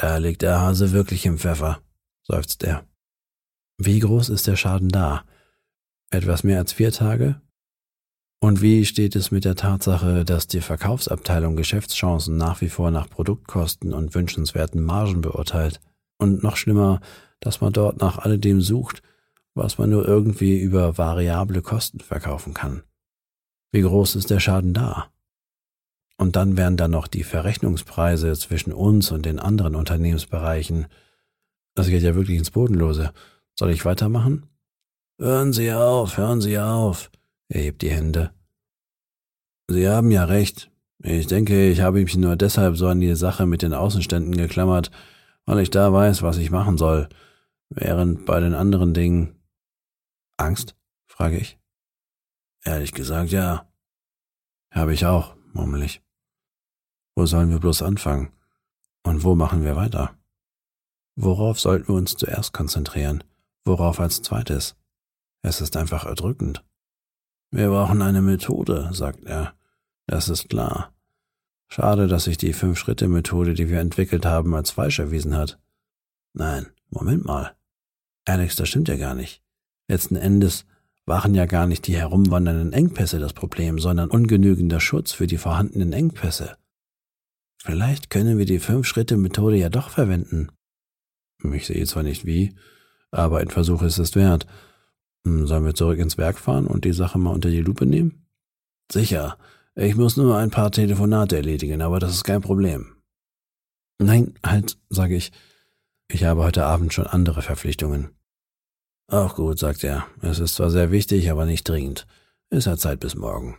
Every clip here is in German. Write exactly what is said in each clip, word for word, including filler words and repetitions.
Da liegt der Hase wirklich im Pfeffer, seufzt er. Wie groß ist der Schaden da? Etwas mehr als vier Tage? Und wie steht es mit der Tatsache, dass die Verkaufsabteilung Geschäftschancen nach wie vor nach Produktkosten und wünschenswerten Margen beurteilt? Und noch schlimmer, dass man dort nach alledem sucht, was man nur irgendwie über variable Kosten verkaufen kann. Wie groß ist der Schaden da? Und dann wären da noch die Verrechnungspreise zwischen uns und den anderen Unternehmensbereichen. Das geht ja wirklich ins Bodenlose. Soll ich weitermachen? Hören Sie auf, hören Sie auf, er hebt die Hände. Sie haben ja recht. Ich denke, ich habe mich nur deshalb so an die Sache mit den Außenständen geklammert, weil ich da weiß, was ich machen soll, während bei den anderen Dingen... Angst? Frage ich. Ehrlich gesagt, ja. Habe ich auch, murmel ich. Wo sollen wir bloß anfangen? Und wo machen wir weiter? Worauf sollten wir uns zuerst konzentrieren? Worauf als zweites? Es ist einfach erdrückend. Wir brauchen eine Methode, sagt er. Das ist klar. Schade, dass sich die Fünf-Schritte-Methode, die wir entwickelt haben, als falsch erwiesen hat. Nein, Moment mal. Alex, das stimmt ja gar nicht. Letzten Endes waren ja gar nicht die herumwandernden Engpässe das Problem, sondern ungenügender Schutz für die vorhandenen Engpässe. Vielleicht können wir die Fünf-Schritte-Methode ja doch verwenden. Ich sehe zwar nicht wie, aber ein Versuch ist es wert. Sollen wir zurück ins Werk fahren und die Sache mal unter die Lupe nehmen? Sicher. Ich muss nur ein paar Telefonate erledigen, aber das ist kein Problem. Nein, halt, sage ich. Ich habe heute Abend schon andere Verpflichtungen. Auch gut, sagt er. Es ist zwar sehr wichtig, aber nicht dringend. Es hat Zeit bis morgen.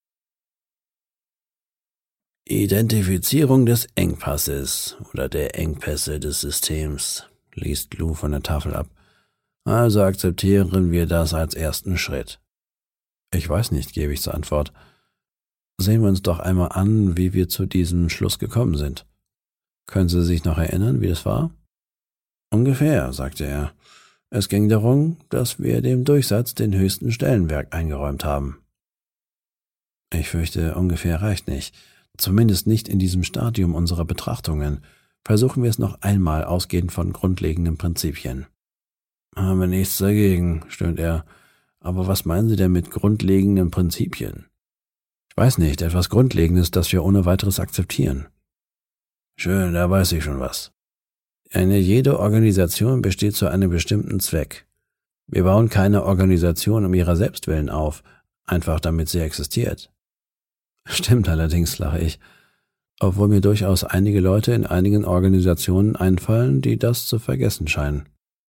Identifizierung des Engpasses oder der Engpässe des Systems, liest Lou von der Tafel ab. Also akzeptieren wir das als ersten Schritt. Ich weiß nicht, gebe ich zur Antwort. Sehen wir uns doch einmal an, wie wir zu diesem Schluss gekommen sind. Können Sie sich noch erinnern, wie das war? Ungefähr, sagte er. Es ging darum, dass wir dem Durchsatz den höchsten Stellenwert eingeräumt haben. Ich fürchte, ungefähr reicht nicht. Zumindest nicht in diesem Stadium unserer Betrachtungen. Versuchen wir es noch einmal, ausgehend von grundlegenden Prinzipien. Habe nichts dagegen, stöhnt er. Aber was meinen Sie denn mit grundlegenden Prinzipien? Ich weiß nicht, etwas Grundlegendes, das wir ohne weiteres akzeptieren. Schön, da weiß ich schon was. Eine jede Organisation besteht zu einem bestimmten Zweck. Wir bauen keine Organisation um ihrer selbst willen auf, einfach damit sie existiert. Stimmt allerdings, lache ich, obwohl mir durchaus einige Leute in einigen Organisationen einfallen, die das zu vergessen scheinen.